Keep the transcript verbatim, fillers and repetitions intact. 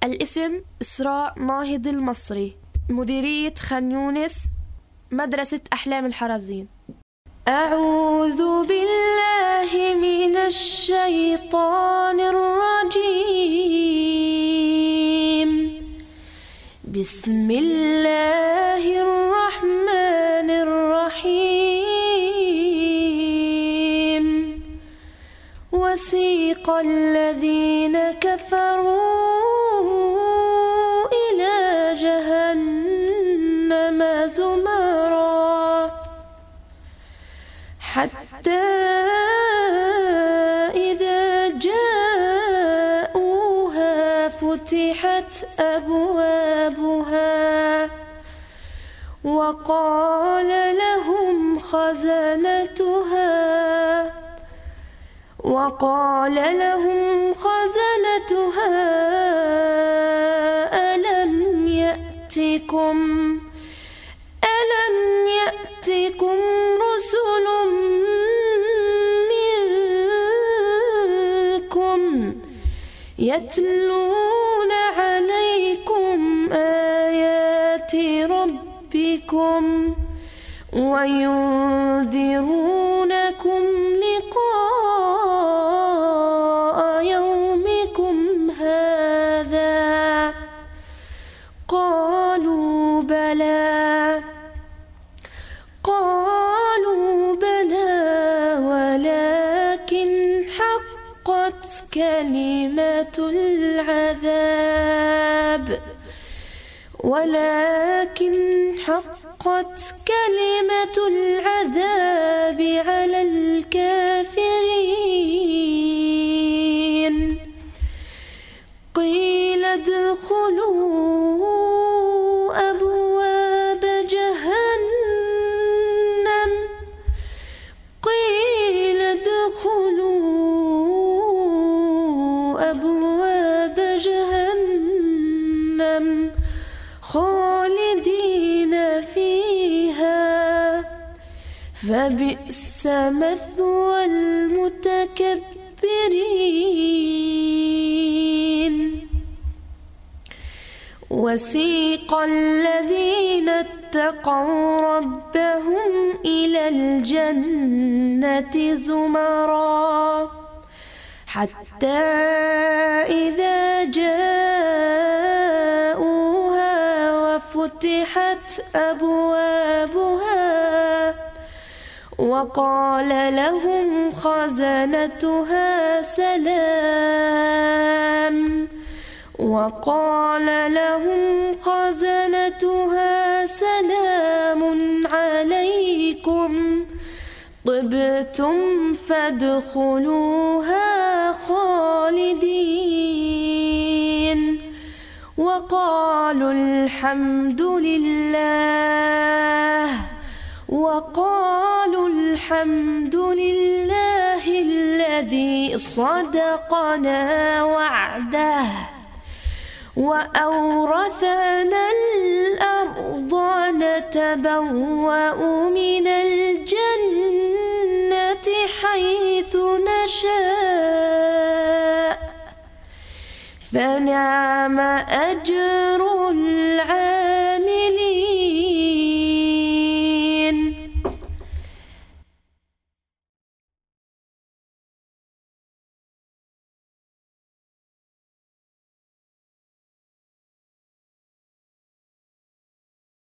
الاسم إسراء ناهض المصري، مديرية خان يونس، مدرسة أحلام الحرزين. أعوذ بالله من الشيطان الرجيم. بسم الله الرحمن الرحيم. وسيق الذين كفروا إلى جهنم زمرا حتى إذا جاءوها فتحت أبوابها وقال لهم خزنتها وقال لهم خزنتها ألم يأتكم ألم يأتكم رسل منكم يتلون عليكم آيات ربكم وينذرونكم لقاء يومكم هذا؟ قالوا بلى قالوا بلى ولكن حقت كلمة العذاب ولكن حقت كلمة العذاب على الكافرين. قيل ادخلوا أبواب جهنم قيل ادخلوا أبواب جهنم خالدين فيها فبئس مثوى المتكبرين. وسيق الذين اتقوا ربهم إلى الجنة زمرا حتى إذا جاءوها وفتحت أبوابها وقال لهم خزنتها سلام وقال لهم خزنتها سلام عليكم طبتم فادخلوها خالدين. وقالوا الحمد لله وقالوا الحمد لله الذي صدقنا وعده وأورثنا الأرض نتبوأ من الجنة حيث نشاء فنعم أجر